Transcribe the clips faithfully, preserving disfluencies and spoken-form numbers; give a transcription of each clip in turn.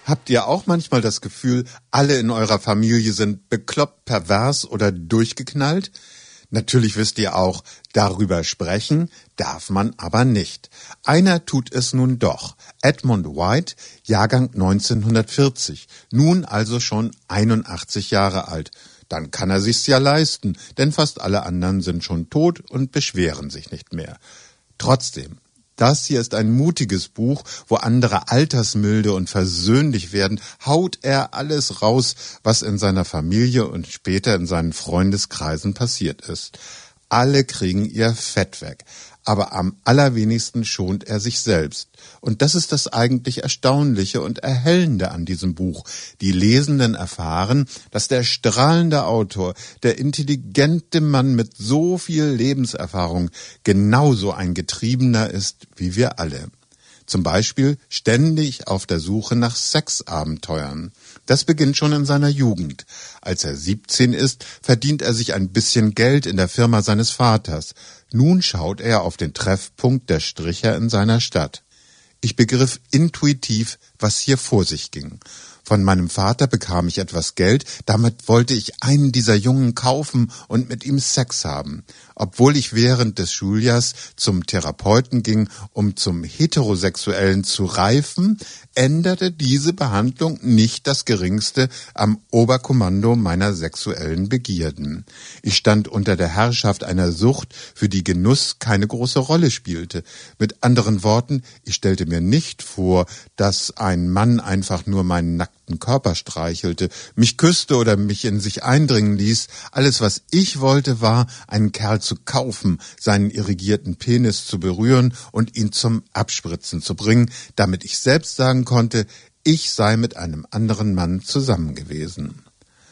Habt ihr auch manchmal das Gefühl, alle in eurer Familie sind bekloppt, pervers oder durchgeknallt? Natürlich wisst ihr auch, darüber sprechen darf man aber nicht. Einer tut es nun doch. Edmund White, Jahrgang neunzehnhundertvierzig, nun also schon einundachtzig Jahre alt. Dann kann er sich's ja leisten, denn fast alle anderen sind schon tot und beschweren sich nicht mehr. Trotzdem, das hier ist ein mutiges Buch, wo andere altersmilde und versöhnlich werden, haut er alles raus, was in seiner Familie und später in seinen Freundeskreisen passiert ist. Alle kriegen ihr Fett weg, aber am allerwenigsten schont er sich selbst. Und das ist das eigentlich Erstaunliche und Erhellende an diesem Buch. Die Lesenden erfahren, dass der strahlende Autor, der intelligente Mann mit so viel Lebenserfahrung, genauso ein Getriebener ist wie wir alle. Zum Beispiel ständig auf der Suche nach Sexabenteuern. Das beginnt schon in seiner Jugend. Als er siebzehn ist, verdient er sich ein bisschen Geld in der Firma seines Vaters. Nun schaut er auf den Treffpunkt der Stricher in seiner Stadt. Ich begriff intuitiv, was hier vor sich ging. Von meinem Vater bekam ich etwas Geld, damit wollte ich einen dieser Jungen kaufen und mit ihm Sex haben. Obwohl ich während des Schuljahrs zum Therapeuten ging, um zum Heterosexuellen zu reifen, änderte diese Behandlung nicht das Geringste am Oberkommando meiner sexuellen Begierden. Ich stand unter der Herrschaft einer Sucht, für die Genuss keine große Rolle spielte. Mit anderen Worten, ich stellte mir nicht vor, dass ein Mann einfach nur meinen nackten Körper streichelte, mich küsste oder mich in sich eindringen ließ. Alles, was ich wollte, war, einen Kerl zu kaufen, seinen irrigierten Penis zu berühren und ihn zum Abspritzen zu bringen, damit ich selbst sagen konnte, ich sei mit einem anderen Mann zusammen gewesen.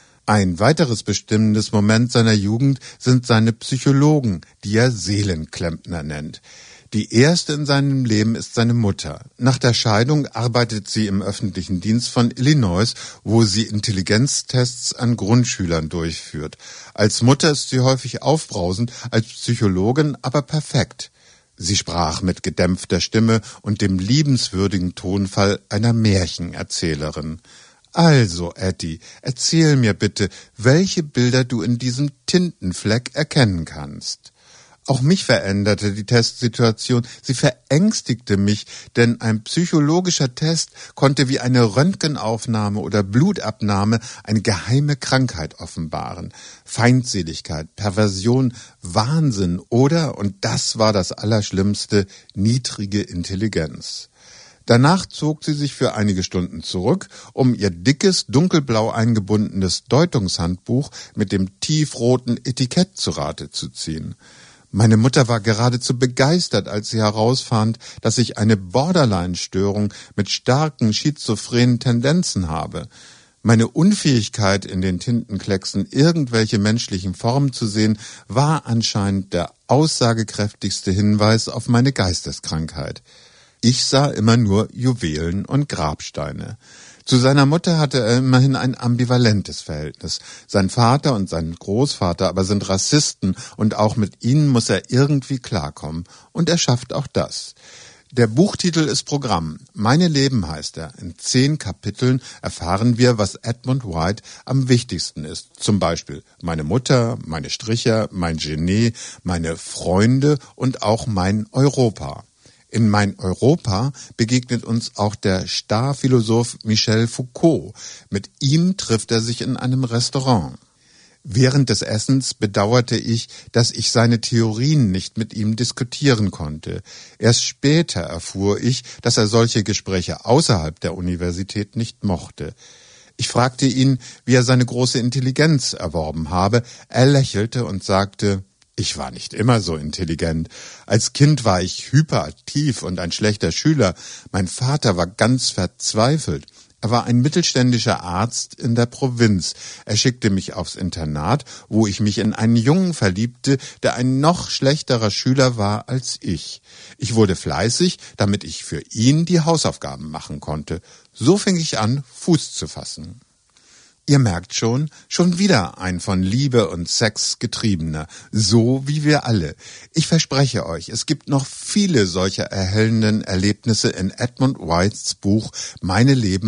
Ein weiteres bestimmendes Moment seiner Jugend sind seine Psychologen, die er Seelenklempner nennt. Die erste in seinem Leben ist seine Mutter. Nach der Scheidung arbeitet sie im öffentlichen Dienst von Illinois, wo sie Intelligenztests an Grundschülern durchführt. Als Mutter ist sie häufig aufbrausend, als Psychologin aber perfekt. Sie sprach mit gedämpfter Stimme und dem liebenswürdigen Tonfall einer Märchenerzählerin. Also, Etty, erzähl mir bitte, welche Bilder du in diesem Tintenfleck erkennen kannst. Auch mich veränderte die Testsituation. Sie verängstigte mich, denn ein psychologischer Test konnte wie eine Röntgenaufnahme oder Blutabnahme eine geheime Krankheit offenbaren. Feindseligkeit, Perversion, Wahnsinn oder, und das war das Allerschlimmste, niedrige Intelligenz. Danach zog sie sich für einige Stunden zurück, um ihr dickes, dunkelblau eingebundenes Deutungshandbuch mit dem tiefroten Etikett zu Rate zu ziehen. Meine Mutter war geradezu begeistert, als sie herausfand, dass ich eine Borderline-Störung mit starken schizophrenen Tendenzen habe. Meine Unfähigkeit, in den Tintenklecksen irgendwelche menschlichen Formen zu sehen, war anscheinend der aussagekräftigste Hinweis auf meine Geisteskrankheit. Ich sah immer nur Juwelen und Grabsteine. Zu seiner Mutter hatte er immerhin ein ambivalentes Verhältnis. Sein Vater und sein Großvater aber sind Rassisten und auch mit ihnen muss er irgendwie klarkommen. Und er schafft auch das. Der Buchtitel ist Programm. Meine Leben heißt er. In zehn Kapiteln erfahren wir, was Edmund White am wichtigsten ist. Zum Beispiel meine Mutter, meine Stricher, mein Genie, meine Freunde und auch mein Europa. In Mein Europa begegnet uns auch der Starphilosoph Michel Foucault. Mit ihm trifft er sich in einem Restaurant. Während des Essens bedauerte ich, dass ich seine Theorien nicht mit ihm diskutieren konnte. Erst später erfuhr ich, dass er solche Gespräche außerhalb der Universität nicht mochte. Ich fragte ihn, wie er seine große Intelligenz erworben habe. Er lächelte und sagte: Ich war nicht immer so intelligent. Als Kind war ich hyperaktiv und ein schlechter Schüler. Mein Vater war ganz verzweifelt. Er war ein mittelständischer Arzt in der Provinz. Er schickte mich aufs Internat, wo ich mich in einen Jungen verliebte, der ein noch schlechterer Schüler war als ich. Ich wurde fleißig, damit ich für ihn die Hausaufgaben machen konnte. So fing ich an, Fuß zu fassen. Ihr merkt schon, schon wieder ein von Liebe und Sex getriebener, so wie wir alle. Ich verspreche euch, es gibt noch viele solcher erhellenden Erlebnisse in Edmund Whites Buch Meine Leben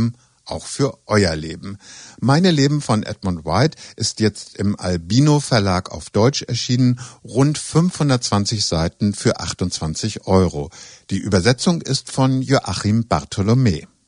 auch für euer Leben. Meine Leben von Edmund White ist jetzt im Albino Verlag auf Deutsch erschienen, rund fünfhundertzwanzig Seiten für achtundzwanzig Euro. Die Übersetzung ist von Joachim Bartholomä.